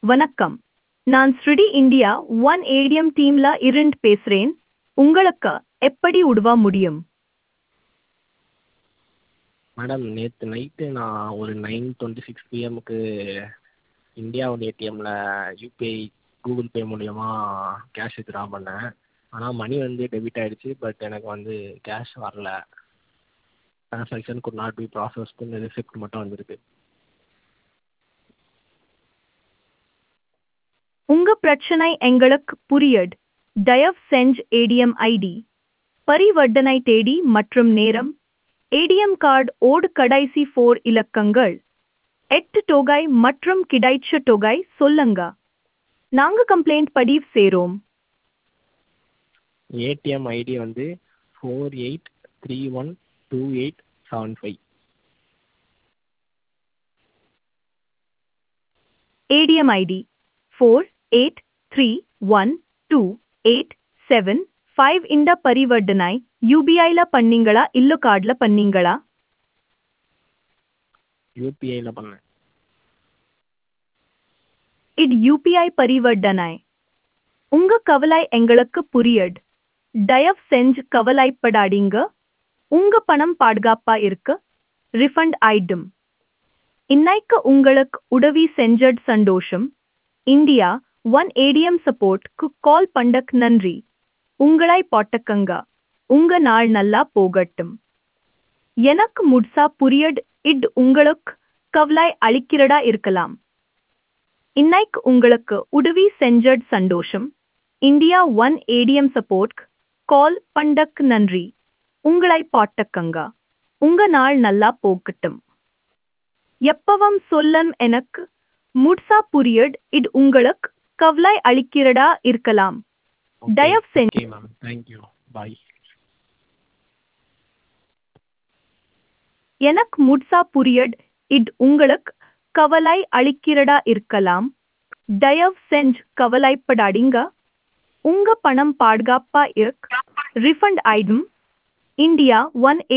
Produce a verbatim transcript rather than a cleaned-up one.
வணக்கம். நான் ஸ்ருடி India one ATM டீம்ல இருந்து பேசுறேன். உங்களுக்கு எப்படி உதவ முடியும்? மேடம் நேற்று நைட்டு நான் ஒரு நைன் டுவெண்ட்டி சிக்ஸ் பிஎம்முக்கு இந்தியாவோட ஏடிஎம்மில் யூபிஐ கூகுள் பே மூலிமா கேஷ் வித்ட்ரா பண்ணேன். ஆனால் மணி வந்து டெபிட் ஆகிடுச்சு. பட் எனக்கு வந்து கேஷ் வரல. ட்ரான்சாக்ஷன் குட் நாட் பி ப்ராசஸ்டுன்னு ரிசிப்ட் மட்டும் வந்திருக்கு. உங்க பிரச்சனை எங்களுக்கு புரியுது. தயவு செஞ்சு ஏடிஎம் ஐடி, பரிவர்த்தனை தேதி மற்றும் நேரம், ஏடிஎம் கார்டு ஓடு கடைசி ஃபோர் இலக்கங்கள், எட்டு தொகை மற்றும் கிடைச்ச தொகை சொல்லுங்க. நாங்க கம்ப்ளைண்ட் பதிவு செய்றோம். ஏடிஎம் ஐடி வந்து four eight three one two eight seven five. ATM ID four eight three one two eight seven five இந்த பரிவர்த்தனை யூபிஐல பண்ணீங்களா இல்ல கார்டுல பண்ணீங்களா? யூபிஐயில் பண்ணேன். இது யூபிஐ பரிவர்த்தனை. உங்க கவலை எங்களுக்கு புரியுது. தயவு செஞ்சு கவலைப்படாதீங்க. உங்க பணம் பாதுகாப்பா இருக்கு. ரிஃபண்ட் ஆயிடும். இன்னைக்கு உங்களுக்கு உதவி செஞ்சது சந்தோஷம். இந்தியா ஒன் ஏடிஎம் சப்போர்ட்க்கு கால் பண்ணக்கு நன்றி. உங்களை போட்டக்கங்க. உங்க நாள் நல்லா போகட்டும். எனக்கு முழுசா புரியுது. இது உங்களுக்கு கவலை அளிக்கிறதா இருக்கலாம். இன்னைக்கு உங்களுக்கு உதவி செஞ்சது சந்தோஷம். இந்தியா ஒன் ஏடிஎம் சப்போர்ட்க்கு கால் பண்ணக்கு நன்றி. உங்களை போட்டக்கங்க. உங்க நாள் நல்லா போகட்டும். எப்பவும் சொல்லம் எனக்கு முழுசா புரியுது. இது உங்களுக்கு கவலை அளிக்கிறதா இருக்கலாம். ஓகே தயவு செஞ்சு ஓகே மேம், தேங்க்யூ, பாய். எனக்கு முழுசா புரியுது. இது உங்களுக்கு கவலை அளிக்கிறதா இருக்கலாம். தயவு செஞ்சு கவலைப்படாதீங்க. உங்க பணம் பாதுகாப்பா இருக்கு. ரிஃபண்ட் ஆயிடும். India one